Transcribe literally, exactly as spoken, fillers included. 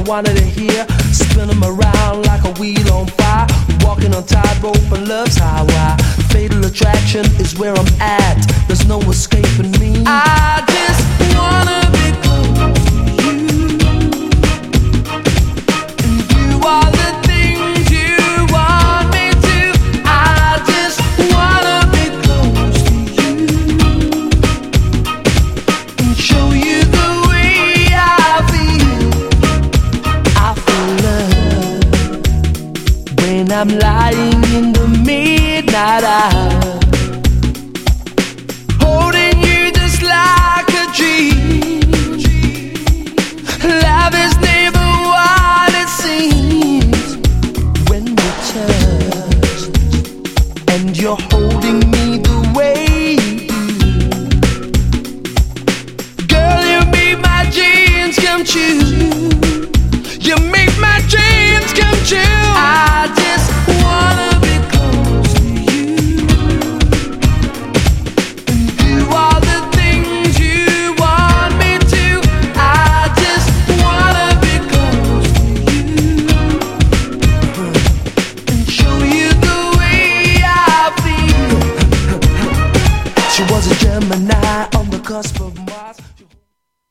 wanted to hear. Spin them around like a wheel on fire. Walking on tightrope and love's highway. Fatal attraction is where I'm at. There's no escaping me. I just wanna be close to you. And you are the things you want me to. I just wanna be close to you and show you the way I feel. I feel love when I'm lying in the midnight hour.